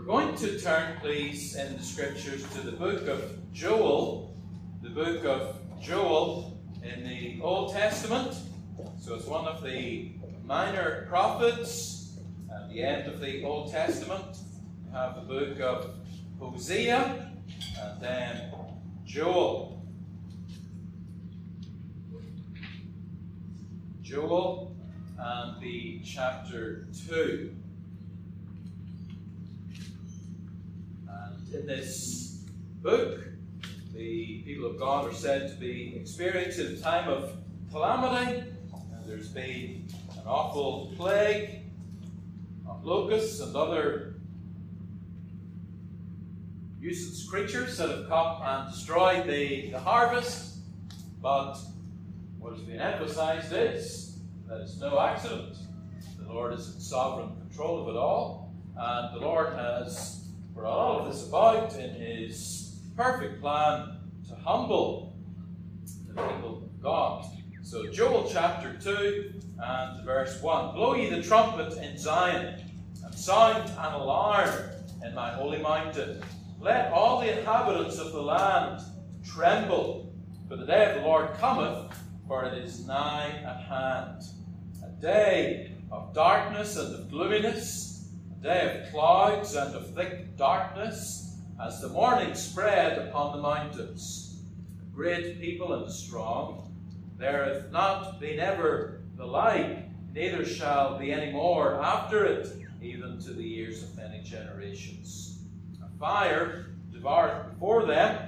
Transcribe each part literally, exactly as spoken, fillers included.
We're going to turn, please, in the scriptures to the book of Joel, the book of Joel in the Old Testament. So it's one of the minor prophets at the end of the Old Testament. We have the book of Hosea and then Joel. Joel and the chapter two. And in this book, the people of God are said to be experiencing a time of calamity. And there's been an awful plague of locusts and other useless creatures that have come and destroyed the, the harvest. But what has been emphasized is that it's no accident. The Lord is in sovereign control of it all, and the Lord has brought all of this about in His perfect plan to humble the people of God. So Joel chapter two and verse one. Blow ye the trumpet in Zion, and sound an alarm in my holy mountain. Let all the inhabitants of the land tremble, for the day of the Lord cometh, for it is nigh at hand. A day of darkness and of gloominess, a day of clouds and of thick darkness, as the morning spread upon the mountains. A great people and a strong, there hath not been ever the like, neither shall be any more after it, even to the years of many generations. A fire devoureth before them,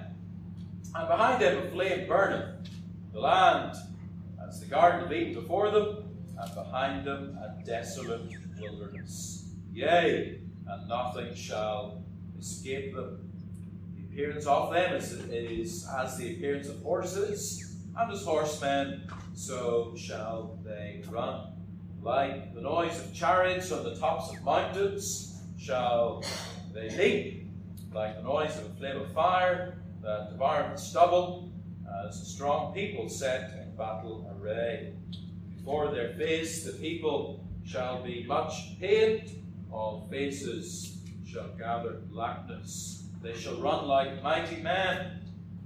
and behind them a flame burneth. The land as the garden of Eden before them, and behind them a desolate wilderness. Yea, and nothing shall escape them. The appearance of them is, is as the appearance of horses, and as horsemen, so shall they run. Like the noise of chariots on the tops of mountains shall they leap, like the noise of a flame of fire that devoureth the stubble, as a strong people set in battle array. Before their face the people shall be much pained, all faces shall gather blackness. They shall run like mighty men,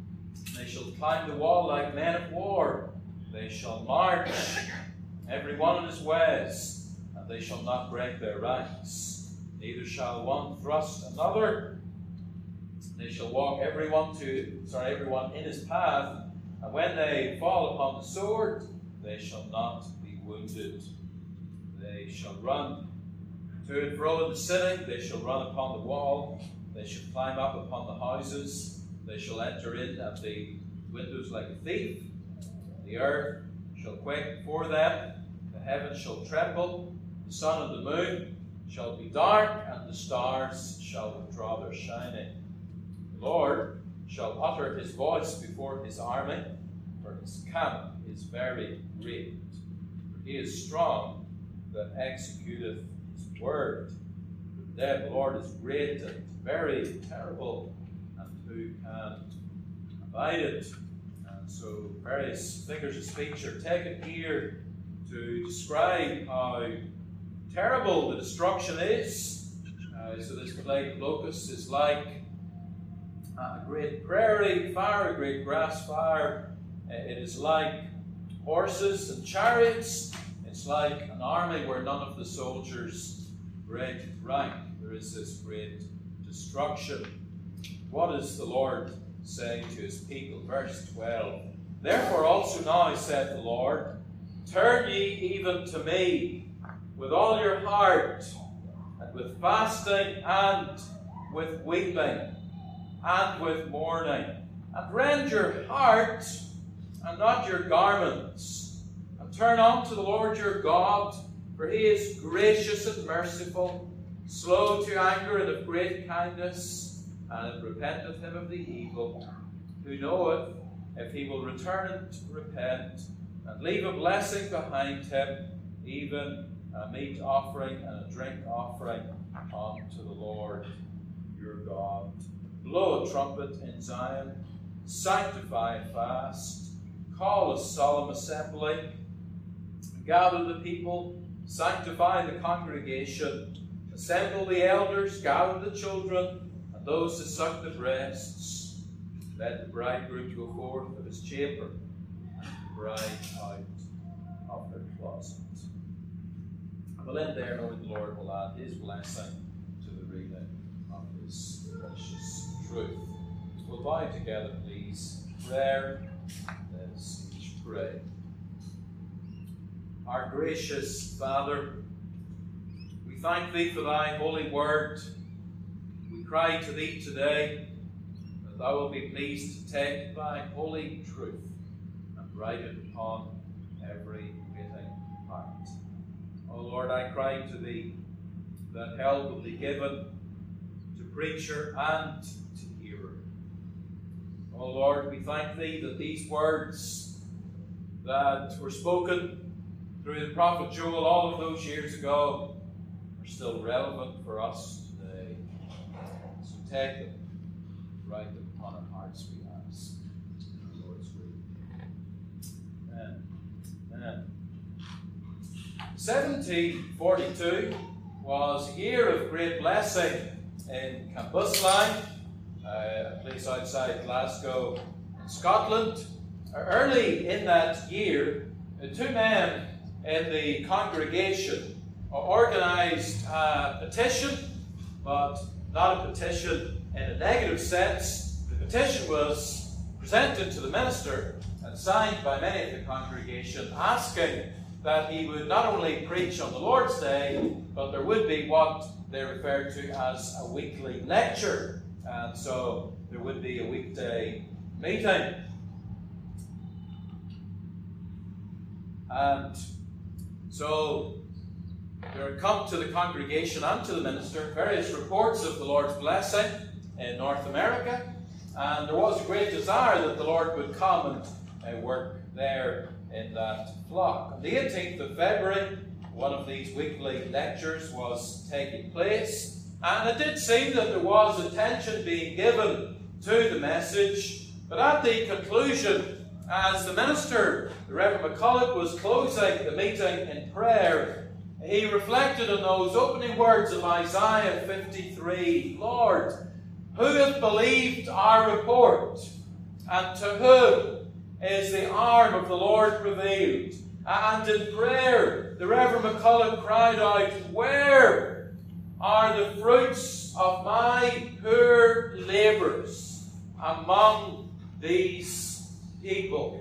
they shall climb the wall like men of war. They shall march, every one in his ways, and they shall not break their ranks. Neither shall one thrust another. They shall walk everyone to sorry, everyone in his path, and when they fall upon the sword, they shall not be wounded. They shall run to and fro in the city, they shall run upon the wall, they shall climb up upon the houses, they shall enter in at the windows like a thief. The earth shall quake before them, the heavens shall tremble, the sun and the moon shall be dark, and the stars shall withdraw their shining. The Lord shall utter his voice before his army, for his camp is very great. For he is strong that executeth his word. The day of the Lord is great and very terrible, and who can abide it? And so various figures of speech are taken here to describe how terrible the destruction is. Uh, so this plague of locusts is like a great prairie fire, a great grass fire. It is like horses and chariots. It's like an army where none of the soldiers break rank. There is this great destruction. What is the Lord saying to his people? Verse twelve. Therefore also now, saith the Lord, turn ye even to me with all your heart, and with fasting, and with weeping, and with mourning, and rend your heart, and not your garments, and turn unto the Lord your God, for he is gracious and merciful, slow to anger and of great kindness, and it repenteth him of the evil, who knoweth if he will return and repent, and leave a blessing behind him, even a meat offering and a drink offering unto the Lord your God. Blow a trumpet in Zion, sanctify a fast, call a solemn assembly, gather the people, sanctify the congregation, Assemble the elders, gather the children, and those that suck the breasts. Let the bridegroom go forth of his chamber, and the bride out of her closet. We'll end there, knowing the Lord will add his blessing to the reading of his precious truth. We'll bow together, please. Prayer. Let's each pray. Our gracious Father, we thank thee for thy holy word. We cry to thee today that thou wilt be pleased to take thy holy truth and write it upon every waiting heart. O Lord, I cry to thee that help will be given to preacher and to hearer. O Lord, we thank thee that these words that were spoken through the prophet Joel all of those years ago are still relevant for us today. So take them, write them upon our hearts, we ask. In the Lord's will. Amen. Amen. seventeen forty-two was a year of great blessing in Cambuslang, a place outside Glasgow, Scotland. Early in that year, two men in the congregation organised a petition, but not a petition in a negative sense. The petition was presented to the minister and signed by many of the congregation, asking that he would not only preach on the Lord's Day, but there would be what they referred to as a weekly lecture. And so there would be a weekday meeting. And so there had come to the congregation and to the minister various reports of the Lord's blessing in North America. And there was a great desire that the Lord would come and uh, work there in that flock. On the eighteenth of February, one of these weekly lectures was taking place, and it did seem that there was attention being given to the message. But at the conclusion, as the minister, the Reverend McCulloch, was closing the meeting in prayer, he reflected on those opening words of Isaiah fifty-three. Lord, who hath believed our report? And to whom is the arm of the Lord revealed? And in prayer, the Reverend McCulloch cried out, where are the fruits of my poor labours among these people?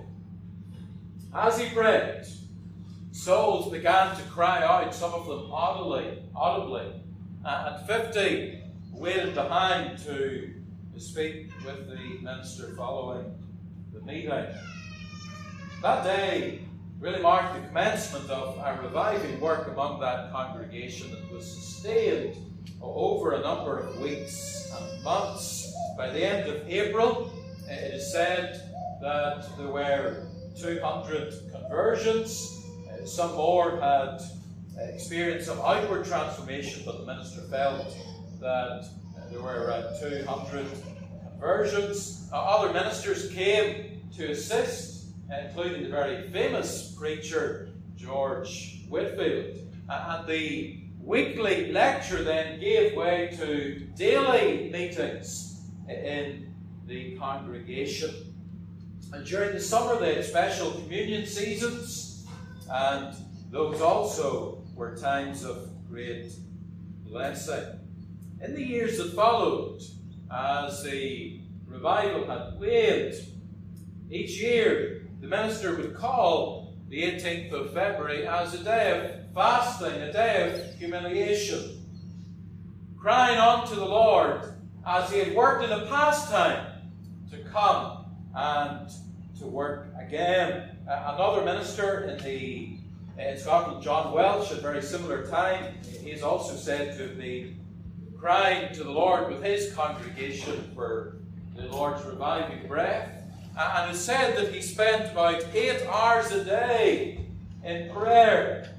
As he prayed, souls began to cry out, some of them audibly, audibly. And fifty waited behind to speak with the minister following the meeting. That day really marked the commencement of a reviving work among that congregation that was sustained over a number of weeks and months. By the end of April, it is said that there were two hundred conversions. Some more had experienced some outward transformation, but the minister felt that there were around two hundred conversions. Other ministers came to assist, including the very famous preacher George Whitfield. And the weekly lecture then gave way to daily meetings in the congregation. And during the summer they had special communion seasons, and those also were times of great blessing. In the years that followed, as the revival had waned, each year the minister would call the eighteenth of February as a day of fasting, a day of humiliation, crying unto the Lord as he had worked in a past time to come and to work again. Uh, another minister in the in Scotland, John Welsh, at a very similar time, he is also said to have been crying to the Lord with his congregation for the Lord's reviving breath. And it's said that he spent about eight hours a day in prayer,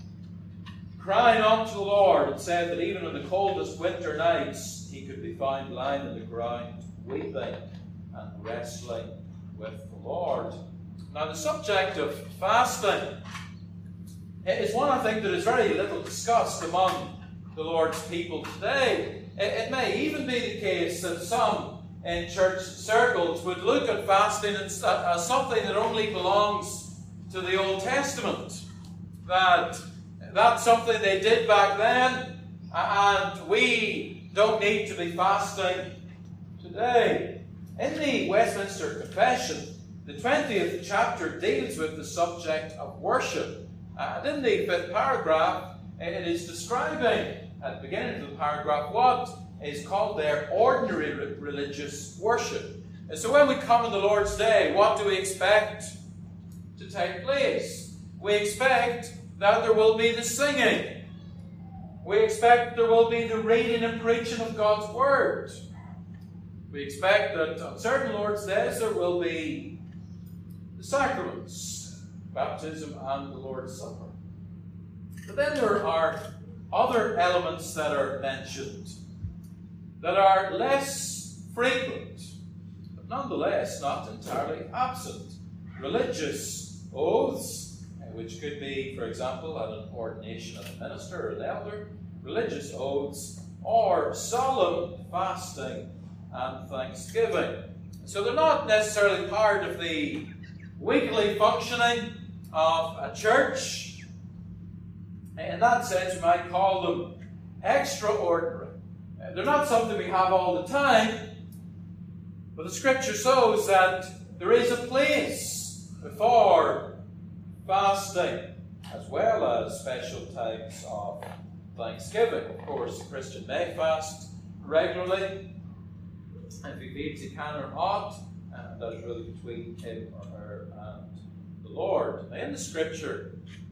crying unto the Lord, and said that even in the coldest winter nights he could be found lying on the ground, weeping and wrestling with the Lord. Now, the subject of fasting is one, I think, that is very little discussed among the Lord's people today. It, it may even be the case that some in church circles would look at fasting as, as something that only belongs to the Old Testament. That that's something they did back then, and we don't need to be fasting today. In the Westminster Confession, the twentieth chapter deals with the subject of worship. And in the fifth paragraph, it is describing, at the beginning of the paragraph, what is called their ordinary religious worship. And so when we come on the Lord's Day, what do we expect to take place? We expect that there will be the singing. We expect there will be the reading and preaching of God's Word. We expect that on certain Lord's Days there will be the sacraments, baptism and the Lord's Supper. But then there are other elements that are mentioned that are less frequent, but nonetheless not entirely absent. Religious oaths, which could be, for example, at an ordination of a minister or an elder, religious oaths, or solemn fasting and thanksgiving. So they're not necessarily part of the weekly functioning of a church. In that sense, we might call them extraordinary. They're not something we have all the time, but the Scripture shows that there is a place for fasting, as well as special types of thanksgiving. Of course, a Christian may fast regularly, if he feels he can or not, and that is really between him or her and the Lord. Now, in the Scripture,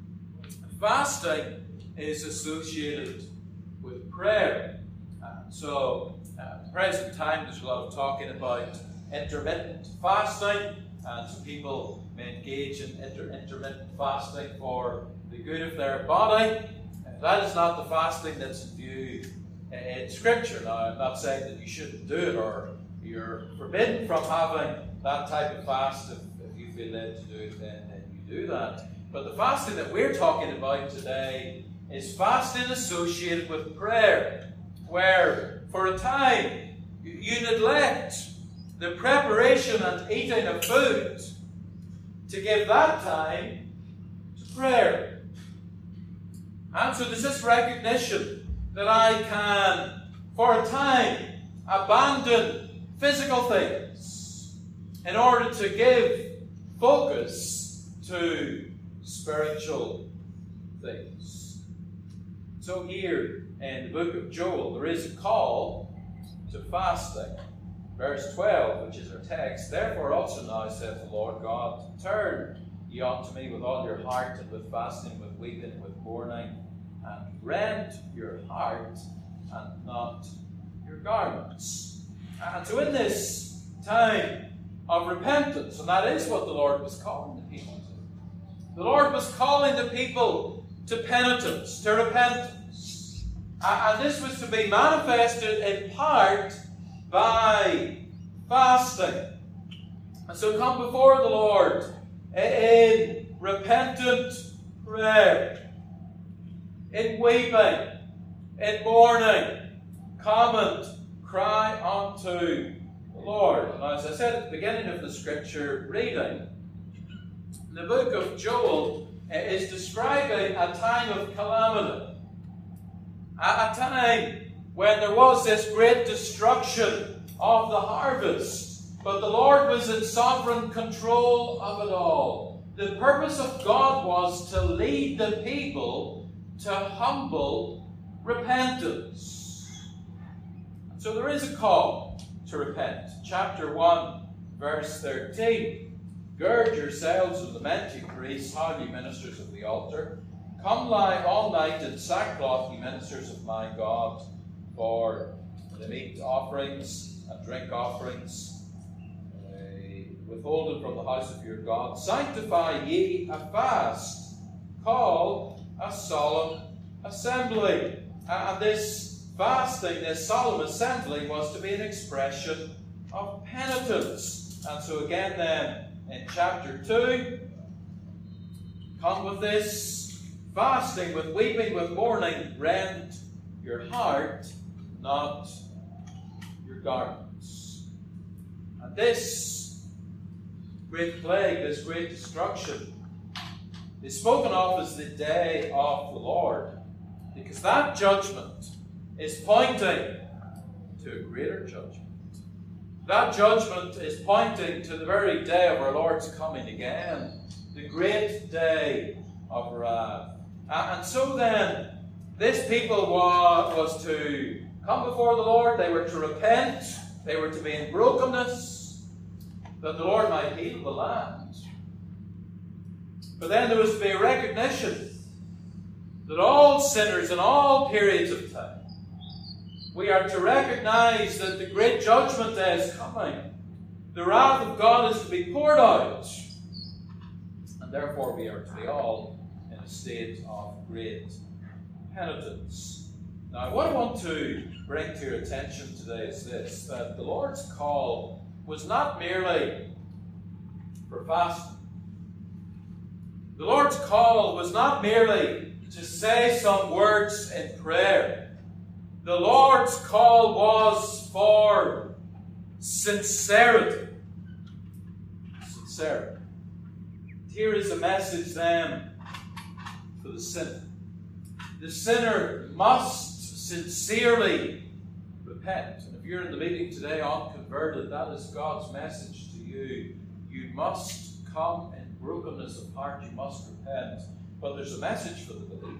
fasting is associated with prayer. And so, at the present time, there's a lot of talking about intermittent fasting, and some people may engage in inter intermittent fasting for the good of their body. And that is not the fasting that's in view in Scripture. Now, I'm not saying that you shouldn't do it, or you're forbidden from having that type of fast. If, if you feel led to do it, then, then you do that. But the fasting that we're talking about today is fasting associated with prayer, where for a time you neglect the preparation and eating of food to give that time to prayer. And so there's this recognition that I can, for a time, abandon physical things in order to give focus to spiritual things. So here in the book of Joel, there is a call to fasting. Verse twelve, which is our text, "Therefore also now, saith the Lord God, turn ye unto me with all your heart, and with fasting, with weeping, and with mourning, and rend your heart, and not your garments." And so in this time of repentance, and that is what the Lord was calling the people to. The Lord was calling the people to penitence, to repentance. And this was to be manifested in part by fasting. And so come before the Lord in repentant prayer, in weeping, in mourning. Come and cry unto the Lord. And as I said at the beginning of the Scripture reading, the book of Joel is describing a time of calamity. A time when there was this great destruction of the harvest, but the Lord was in sovereign control of it all. The purpose of God was to lead the people to humble repentance. So there is a call to repent. Chapter one, verse thirteen. "Gird yourselves and lament, ye priests, all ye ministers of the altar. Come lie all night in sackcloth, ye ministers of my God. For the meat offerings and drink offerings, uh, withholden from the house of your God. Sanctify ye a fast, call a solemn assembly." And this fasting, this solemn assembly, was to be an expression of penitence. And so again then, in chapter two, come with this fasting, with weeping, with mourning, rend your heart, not your garments. And this great plague, this great destruction, is spoken of as the day of the Lord, because that judgment is pointing to a greater judgment. That judgment is pointing to the very day of our Lord's coming again, the great day of wrath. And so then, this people was to come before the Lord, they were to repent, they were to be in brokenness, that the Lord might heal the land. But then there was to be a recognition that all sinners in all periods of time, we are to recognize that the great judgment day is coming. The wrath of God is to be poured out. And therefore we are to be all in a state of great penitence. Now, what I want to bring to your attention today is this, that the Lord's call was not merely for fasting. The Lord's call was not merely to say some words in prayer. The Lord's call was for sincerity. Sincerity. Here is a message then for the sinner. The sinner must sincerely repent. And if you're in the meeting today unconverted, that is God's message to you. You must come in brokenness of heart. You must repent. But there's a message for the believer.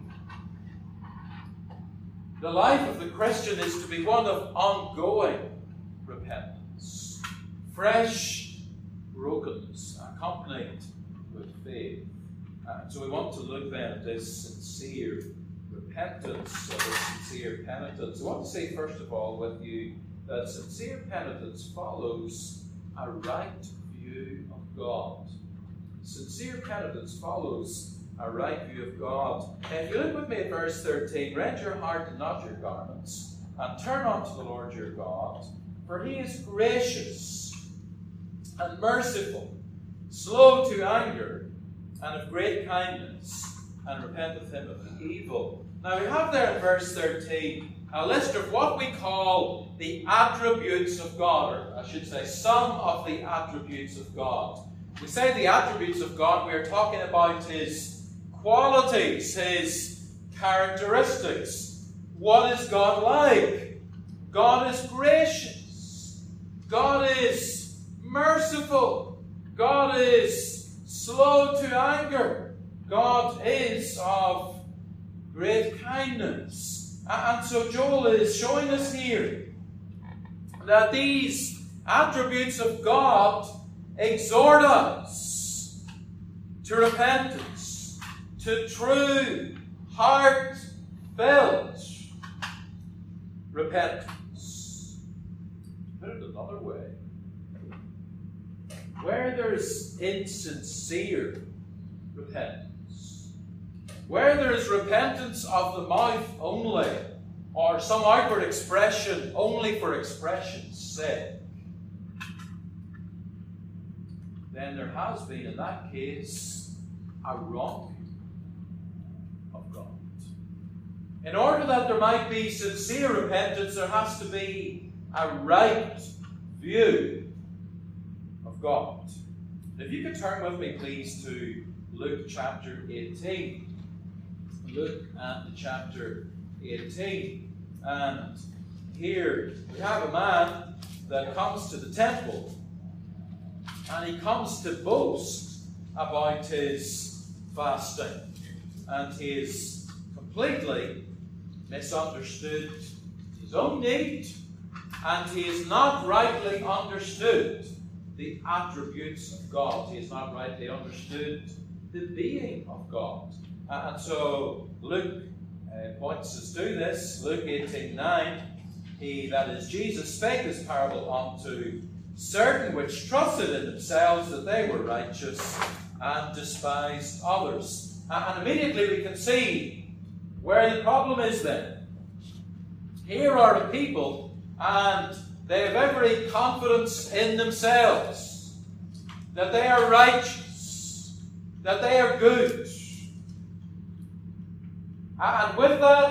The life of the Christian is to be one of ongoing repentance. Fresh brokenness accompanied with faith. And so we want to look then at this sincere repentance, or this sincere penitence. I want to say first of all with you that sincere penitence follows a right view of God. Sincere penitence follows a right view of God. And if you look with me at verse thirteen, rend your heart and not your garments, and turn unto the Lord your God, for he is gracious and merciful, slow to anger, and of great kindness, and repenteth him of the evil. Now we have there in verse thirteen a list of what we call the attributes of God, or I should say some of the attributes of God. We say the attributes of God, we are talking about his qualities, his characteristics. What is God like? God is gracious. God is merciful. God is slow to anger. God is of great kindness. And so Joel is showing us here that these attributes of God exhort us to repentance, to true, heartfelt repentance. Put it another way, where there's insincere repentance, where there is repentance of the mouth only, or some outward expression only for expression's sake, then there has been, in that case, a wrong of God. In order that there might be sincere repentance, there has to be a right view of God. If you could turn with me, please, to Luke chapter eighteen. Luke and chapter eighteen. And here we have a man that comes to the temple, and he comes to boast about his fasting. And he has completely misunderstood his own need, and he has not rightly understood the attributes of God. He has not rightly understood the being of God. And so Luke uh, points us to this. Luke eighteen nine, he, that is Jesus, spake this parable unto certain which trusted in themselves that they were righteous, and despised others. And immediately we can see where the problem is then. Here are the people, and they have every confidence in themselves that they are righteous, that they are good. And with that,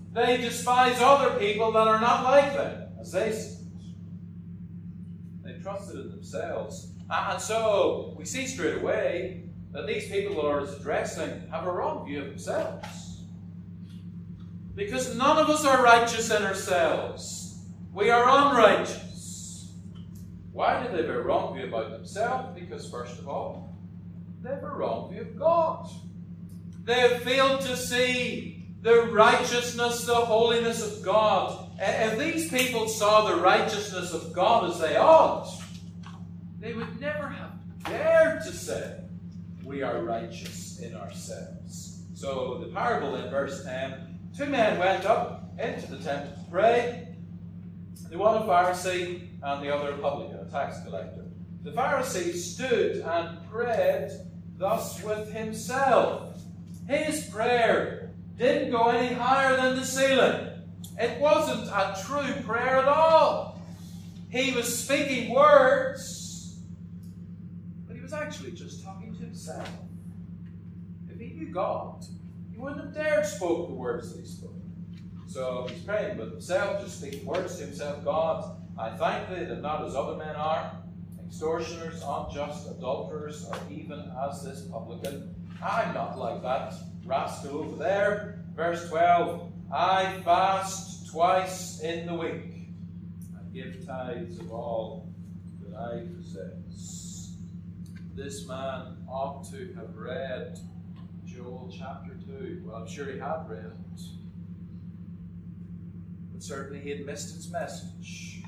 they despise other people that are not like them, as they see it. They trusted in themselves. And so we see straight away that these people the Lord is addressing have a wrong view of themselves. Because none of us are righteous in ourselves. We are unrighteous. Why do they have a wrong view about themselves? Because, first of all, they have a wrong view of God. They have failed to see the righteousness, the holiness of God. If these people saw the righteousness of God as they ought, they would never have dared to say, we are righteous in ourselves. So the parable in verse ten, two men went up into the temple to pray. The one a Pharisee and the other a publican, a tax collector. The Pharisee stood and prayed thus with himself. His prayer didn't go any higher than the ceiling. It wasn't a true prayer at all. He was speaking words, but he was actually just talking to himself. If he knew God, he wouldn't have dared spoke the words that he spoke. So he's praying with himself, just speaking words to himself. God, I thank thee that not as other men are, extortioners, unjust, adulterers, or even as this publican. I'm not like that rascal over there. Verse twelve, I fast twice in the week and give tithes of all that I possess. This man ought to have read Joel chapter two. Well, I'm sure he had read it. But certainly he had missed its message.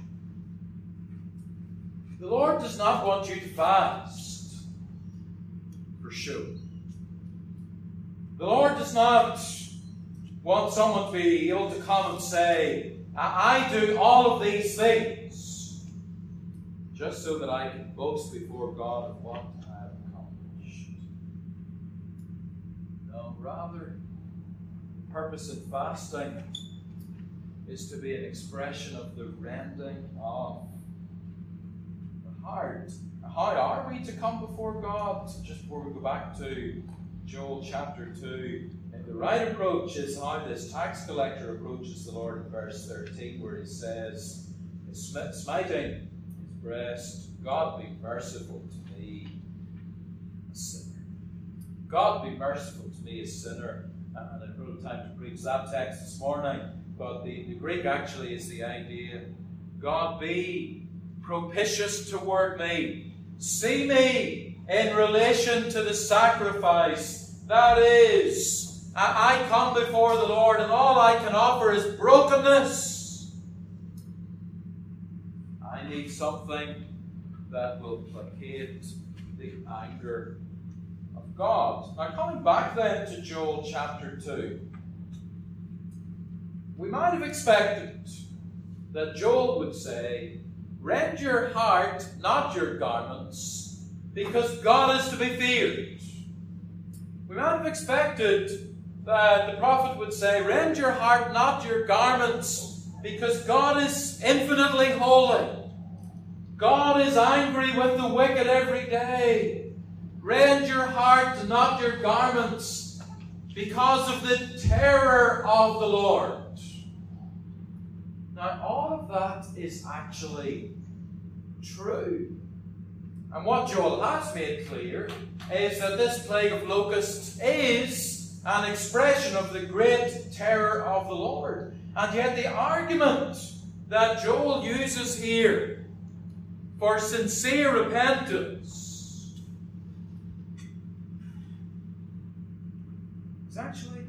The Lord does not want you to fast for show. The Lord does not want someone to be able to come and say, I do all of these things just so that I can boast before God of what I have accomplished. No, rather, the purpose of fasting is to be an expression of the rending of the heart. How are we to come before God? Just before we go back to Joel chapter two, and the right approach is how this tax collector approaches the Lord in verse thirteen, where he says, smiting his breast, God be merciful to me, a sinner. God be merciful to me, a sinner. And I don't have time to preach that text this morning, but the, the Greek actually is the idea, God be propitious toward me. See me in relation to the sacrifice. That is, I come before the Lord and all I can offer is brokenness. I need something that will placate the anger of God. Now, coming back then to Joel chapter two, we might have expected that Joel would say, rend your heart, not your garments, because God is to be feared. We might have expected that the prophet would say, rend your heart, not your garments, because God is infinitely holy. God is angry with the wicked every day. Rend your heart, not your garments, because of the terror of the Lord. Now, all of that is actually true. And what Joel has made clear is that this plague of locusts is an expression of the great terror of the Lord. And yet the argument that Joel uses here for sincere repentance is actually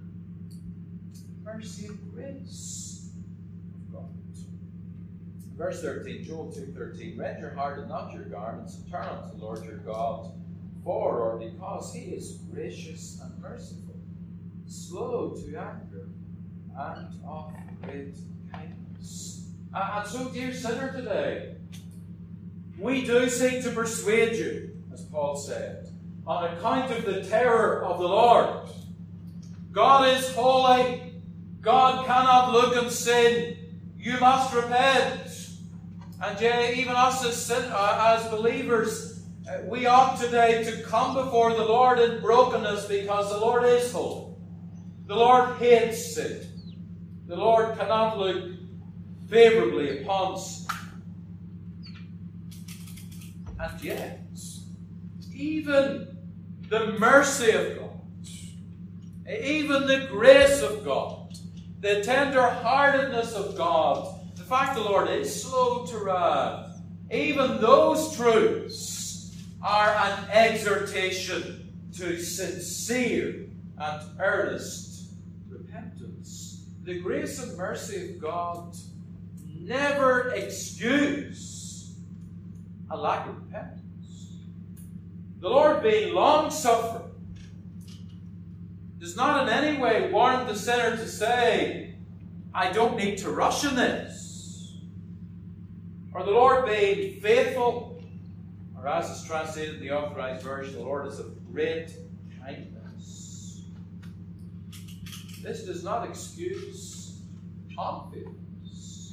mercy and grace of God. Verse thirteen, Joel two thirteen, rend your heart and not your garments, and turn unto the Lord your God, for or because he is gracious and merciful, slow to anger, and of great kindness. And so, dear sinner, today, we do seek to persuade you, as Paul said, on account of the terror of the Lord. God is holy. God cannot look on sin. You must repent. And yet, even us as, sin, uh, as believers, uh, we ought today to come before the Lord in brokenness, because the Lord is holy. The Lord hates sin. The Lord cannot look favorably upon sin. And yet, even the mercy of God, even the grace of God, the tender-heartedness of God, the fact the Lord is slow to wrath, even those truths are an exhortation to sincere and earnest repentance. The grace and mercy of God never excuse a lack of repentance. The Lord, being long-suffering, does not in any way warrant the sinner to say, I don't need to rush in this. Or the Lord being faithful, or as is translated in the Authorized Version, the Lord is of great kindness. This does not excuse unfaithfulness.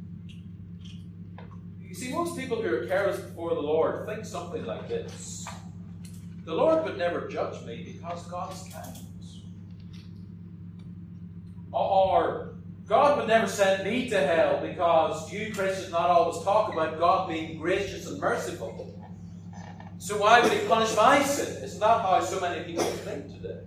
You see, most people who are careless before the Lord think something like this. The Lord would never judge me because God is kind. Or God would never send me to hell because you Christians not always talk about God being gracious and merciful. So why would He punish my sin? Isn't that how so many people think today?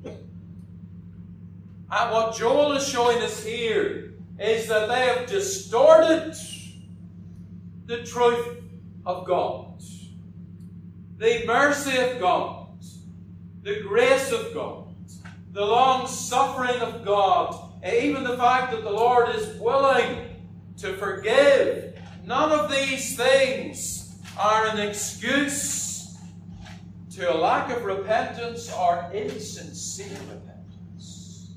And what Joel is showing us here is that they have distorted the truth of God, the mercy of God, the grace of God, the long-suffering of God, even the fact that the Lord is willing to forgive. None of these things are an excuse to a lack of repentance or insincere repentance.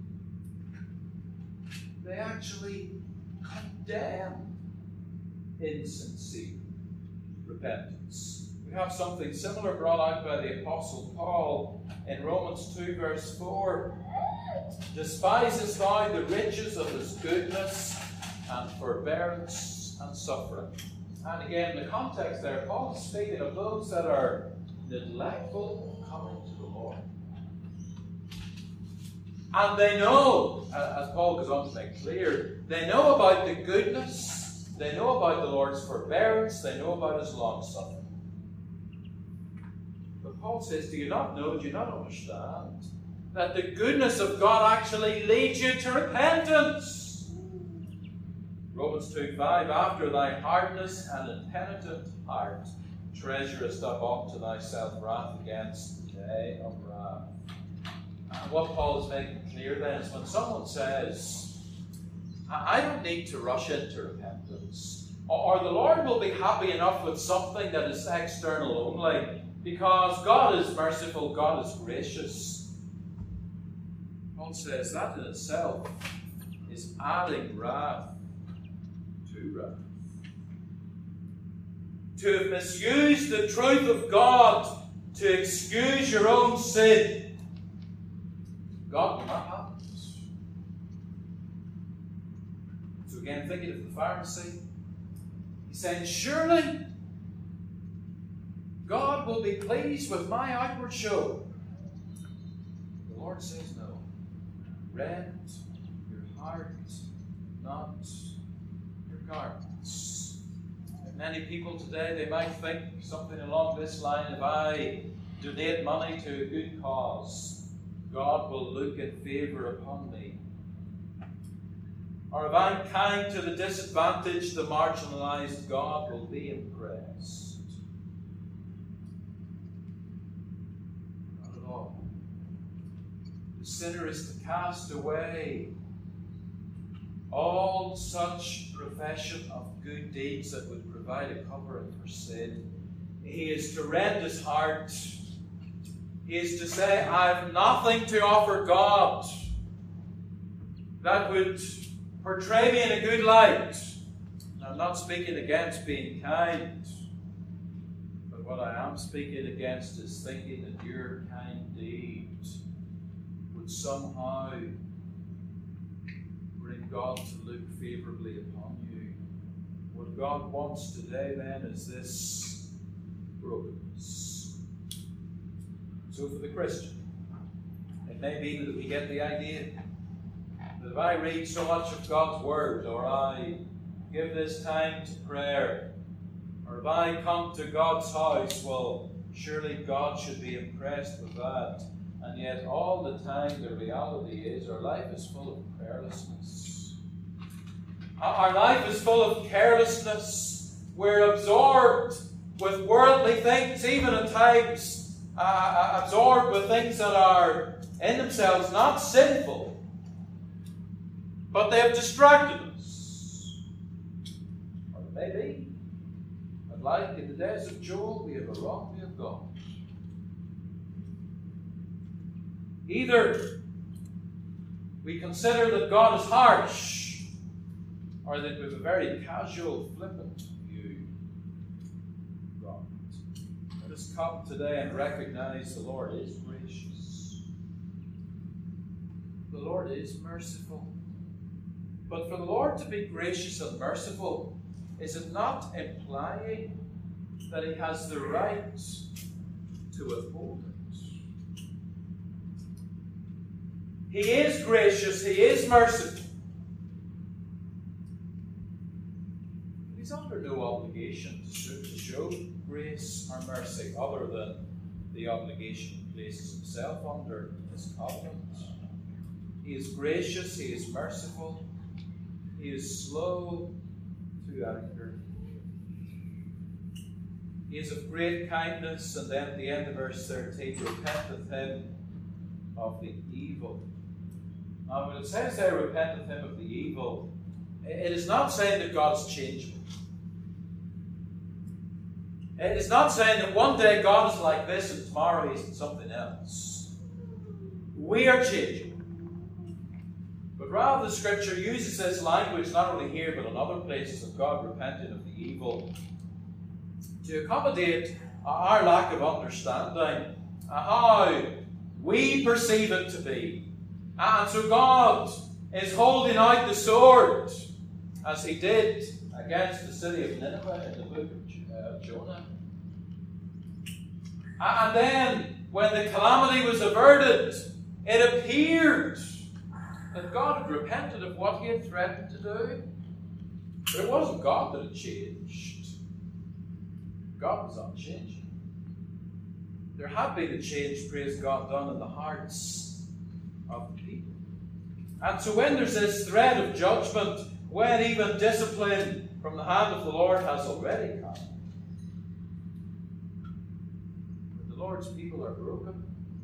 They actually condemn insincere repentance. We have something similar brought out by the Apostle Paul in Romans two verse four. Despisest thou the riches of His goodness and forbearance and suffering? And again, the context there, Paul is speaking of those that are neglectful of coming to the Lord. And they know, as Paul goes on to make clear, they know about the goodness, they know about the Lord's forbearance, they know about His long-suffering. But Paul says, do you not know, do you not understand that the goodness of God actually leads you to repentance? Romans two five, after thy hardness and impenitent heart, treasurest up up to thyself wrath against the day of wrath. And what Paul is making clear then is when someone says, I don't need to rush into repentance, or the Lord will be happy enough with something that is external only, because God is merciful, God is gracious. Paul says that in itself is adding wrath to wrath. To have misused the truth of God to excuse your own sin, God will not have it. So again, thinking of the Pharisee, he's saying, surely God will be pleased with my outward show. The Lord says no. Rend your heart, not your garments. And many people today, they might think something along this line: if I donate money to a good cause, God will look in favour upon me. Or if I'm kind to the disadvantaged, the marginalised, God will be impressed. Not at all. The sinner is to cast away all such profession of good deeds that would provide a covering for sin. He is to rend his heart. He is to say, I have nothing to offer God that would portray me in a good light. I'm not speaking against being kind, but what I am speaking against is thinking that your kind deed would somehow bring God to look favourably upon you. What God wants today then is this brokenness. So for the Christian, it may be that we get the idea. that if I read so much of God's Word, or I give this time to prayer, or if I come to God's house, well, surely God should be impressed with that. And yet all the time the reality is our life is full of carelessness. Our life is full of carelessness. We're absorbed with worldly things, even at times uh, absorbed with things that are in themselves not sinful, but they have distracted us. Or it may be that, like in the days of Joel, we have a wrong view of God. Either we consider that God is harsh, or that we have a very casual, flippant view of God. Let us come today and recognize the Lord is gracious. The Lord is merciful. But for the Lord to be gracious and merciful, is it not implying that He has the right to withhold it? He is gracious, He is merciful. But He's under no obligation to show grace or mercy other than the obligation He places Himself under His covenant. He is gracious, He is merciful, He is slow to anger. He is of great kindness, and then at the end of verse thirteen, repenteth him of the evil. Now, when it says there, repenteth him of the evil, it is not saying that God is changeable. It is not saying that one day God is like this and tomorrow He's something else. We are changeable. But rather, the Scripture uses this language not only here but in other places of God repenting of the evil to accommodate our lack of understanding, how we perceive it to be. And so God is holding out the sword, as He did against the city of Nineveh in the book of Jonah. And then, when the calamity was averted, it appeared that God had repented of what He had threatened to do. But it wasn't God that had changed. God was unchanging. There had been a change, praise God, done in the hearts of the people. And so when there's this threat of judgment, when even discipline from the hand of the Lord has already come, when the Lord's people are broken,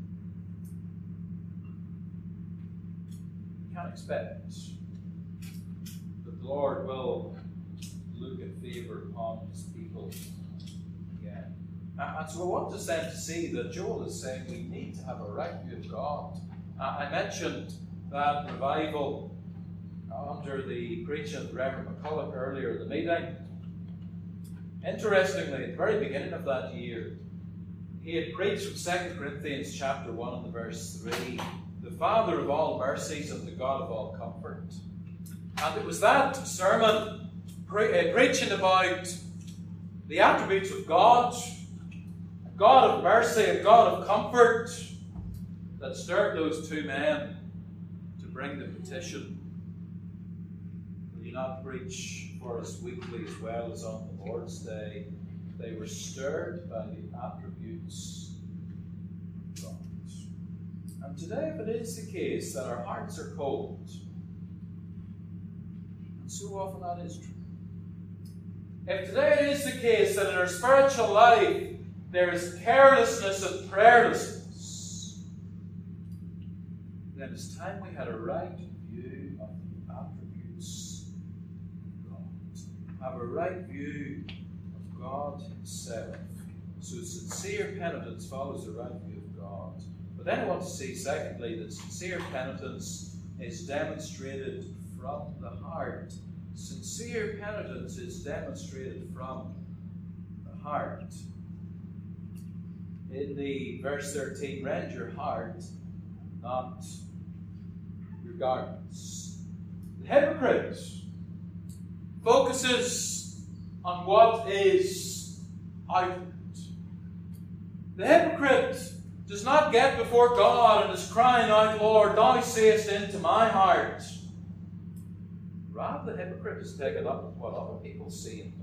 you can't expect that the Lord will look in favour upon His people again. And so I want us then to see that Joel is saying we need to have a right view of God. Uh, I mentioned that revival under the preaching of Reverend McCulloch earlier in the meeting. Interestingly, at the very beginning of that year, he had preached from Second Corinthians chapter one and the verse three, the Father of all mercies and the God of all comfort. And it was that sermon pre- uh, preaching about the attributes of God, a God of mercy, a God of comfort, that stirred those two men to bring the petition. Will you not preach for us weekly as well as on the Lord's Day? They were stirred by the attributes of God. And today, if it is the case that our hearts are cold, and so often that is true, if today it is the case that in our spiritual life there is carelessness and prayerlessness, then it's time we had a right view of the attributes of God. Have a right view of God Himself. So sincere penitence follows the right view of God. But then I want to see, secondly, that sincere penitence is demonstrated from the heart. Sincere penitence is demonstrated from the heart. In the verse thirteen, rend your heart, not your garments. The hypocrite focuses on what is outward. The hypocrite does not get before God and is crying out, Lord, thou seest into my heart. Rather, the hypocrite is taken up with what other people see in him.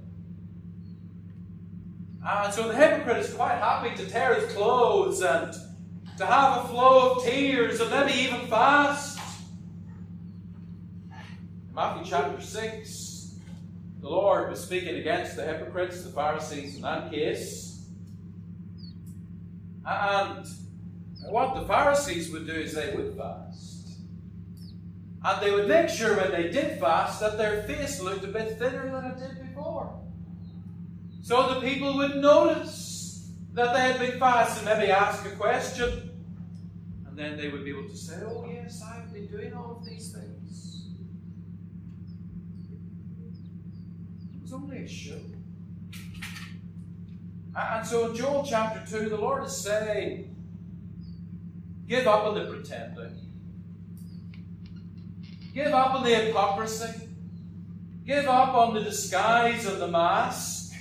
And so the hypocrite is quite happy to tear his clothes and to have a flow of tears and maybe even fast. In Matthew chapter six, the Lord was speaking against the hypocrites, the Pharisees in that case. And what the Pharisees would do is they would fast. And they would make sure when they did fast that their face looked a bit thinner than it did before. So the people would notice that they had been fasting, maybe ask a question. And then they would be able to say, oh yes, I've been doing all of these things. It was only a show. And so in Joel chapter two, the Lord is saying, give up on the pretending. Give up on the hypocrisy. Give up on the disguise and the mask.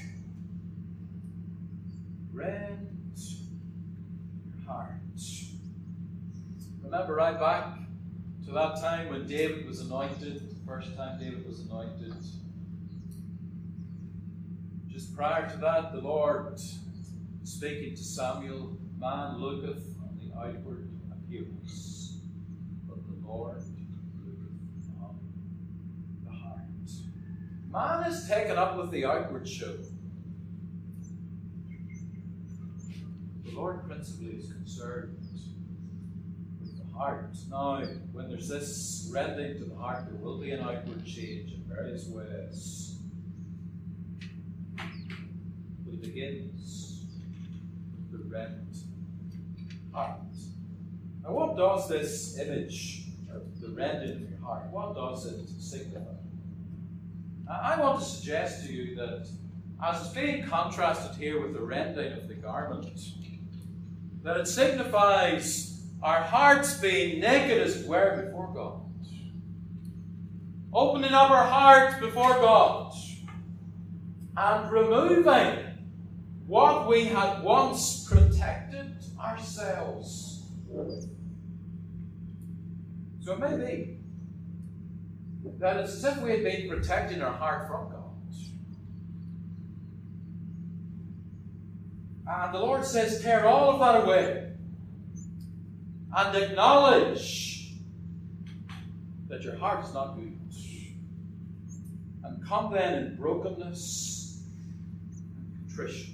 Rend your heart. Remember right back to that time when David was anointed, the first time David was anointed. Just prior to that, the Lord speaking to Samuel, man looketh on the outward appearance, but the Lord looketh on the heart. Man is taken up with the outward show. The Lord principally is concerned with the heart. Now, when there's this rending to the heart, there will be an outward change in various ways. But it begins with the rent heart. Now, what does this image of the rending of your heart, what does it signify? I want to suggest to you that as it's being contrasted here with the rending of the garment, that it signifies our hearts being naked as it were before God. Opening up our hearts before God and removing what we had once protected ourselves with. So it may be that it's as if we had been protecting our heart from God. And the Lord says, tear all of that away and acknowledge that your heart is not good. And come then in brokenness and contrition.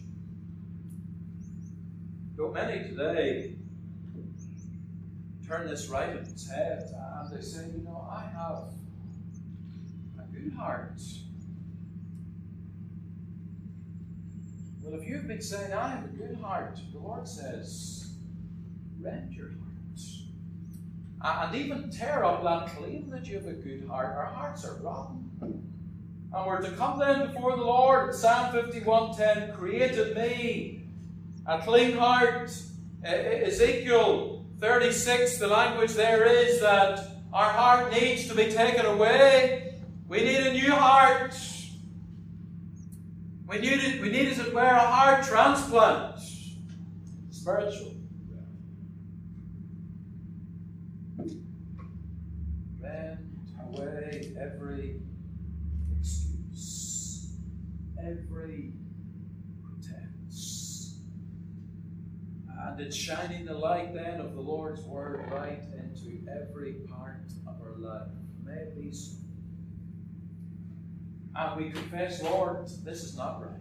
Though many today turn this right on its head and they say, you know, I have a good heart. Well, if you've been saying, I have a good heart, the Lord says, rend your heart. And even tear up that claim that you have a good heart. Our hearts are rotten. And we're to come then before the Lord. Psalm fifty-one ten, created me a clean heart. Ezekiel thirty-six, the language there is that our heart needs to be taken away. We need a new heart. We need, it, we need, as it were, a heart transplant. Spiritual. Rend away every excuse, every pretense. And it's shining the light then of the Lord's Word right into every part of our life. May it be so. And we confess, Lord, this is not right.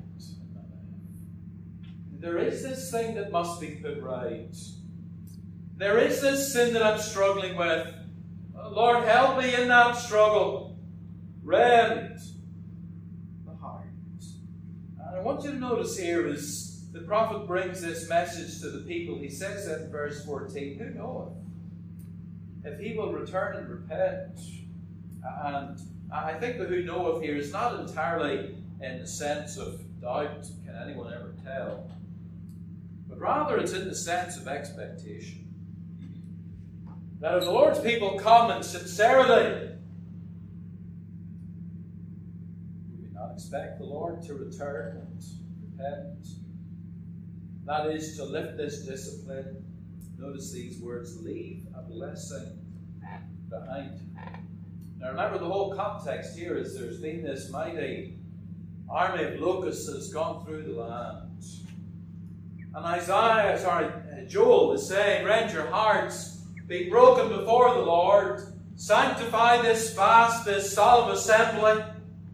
There is this thing that must be put right. There is this sin that I'm struggling with. Lord, help me in that struggle. Rend the heart. And I want you to notice here as the prophet brings this message to the people, he says in verse fourteen, who knoweth if he will return and repent? And I think the who knoweth here is not entirely in the sense of doubt, can anyone ever tell? But rather it's in the sense of expectation. That if the Lord's people come in sincerity, we may not expect the Lord to return and repent. That is to lift this Now remember, the whole context here is there's been this mighty army of locusts that has gone through the land. And Isaiah, sorry, Joel is saying, rend your hearts, be broken before the Lord, sanctify this fast, this solemn assembly.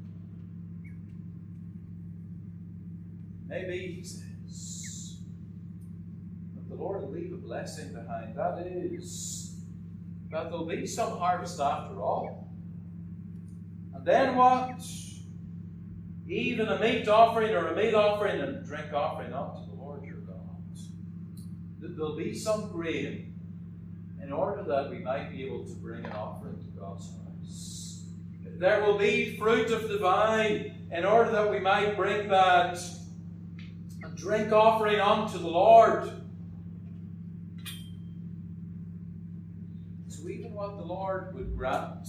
Maybe, he says, that the Lord will leave a blessing behind. That is, that there'll be some harvest after all. And then what? Even a meat offering or a meat offering and drink offering unto the Lord your God. There'll be some grain in order that we might be able to bring an offering to God's house. There will be fruit of the vine in order that we might bring that drink offering unto the Lord. So even what the Lord would grant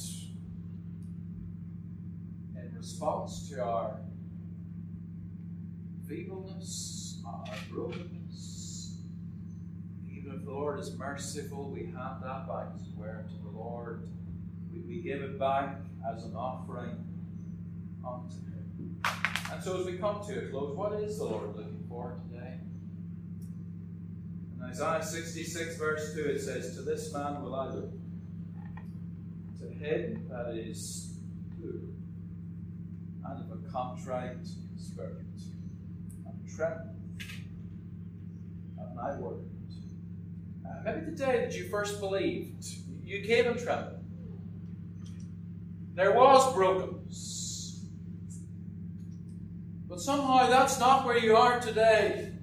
in response to our feebleness, our brokenness, even if the Lord is merciful, we hand that back as it were to the Lord. We, we give it back as an offering unto Him. And so as we come to a close, what is the Lord looking for today? In Isaiah sixty-six verse two it says, to this man will I look, to him that is poor and of a contrite spirit, and tremble at my word. Uh, maybe the day that you first believed, you came and trembled. There was brokenness. But somehow that's not where you are today.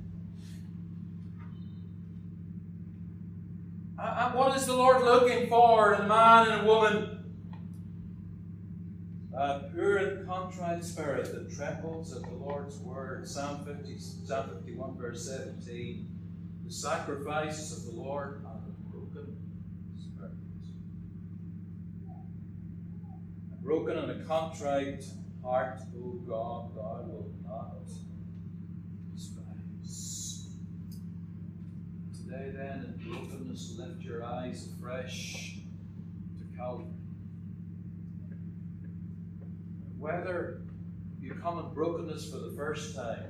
And what is the Lord looking for in a man and a woman? A pure and contrite spirit that trembles at the Lord's word. Psalm fifty, Psalm fifty-one verse seventeen. The sacrifices of the Lord are a broken spirit. A broken and a contrite heart, O God, thou wilt not despise. Today then, in brokenness, lift your eyes afresh to Calvary. Whether you come in brokenness for the first time,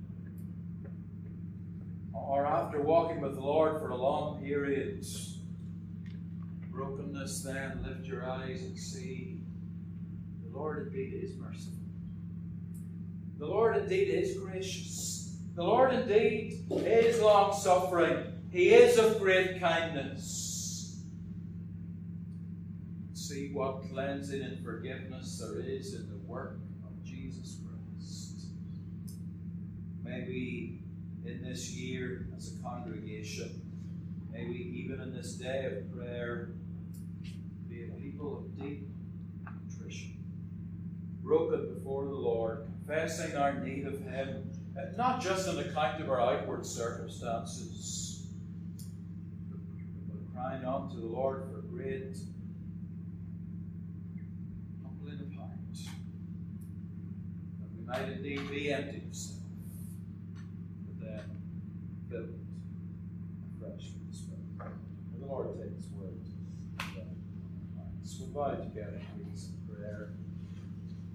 or after walking with the Lord for a long period, brokenness, then lift your eyes and see the Lord indeed is merciful. The Lord indeed is gracious. The Lord indeed is long-suffering. He is of great kindness. See what cleansing and forgiveness there is in the work of Jesus Christ. May we, in this year as a congregation, may we, even in this day of prayer, be a people of deep contrition, broken before the Lord, confessing our need of Him, not just on account of our outward circumstances, but crying out to the Lord for great humbling of heart, that we might indeed be empty of self, but then filled afresh with the Spirit. May the Lord take His word. So we'll bow together, please, in prayer.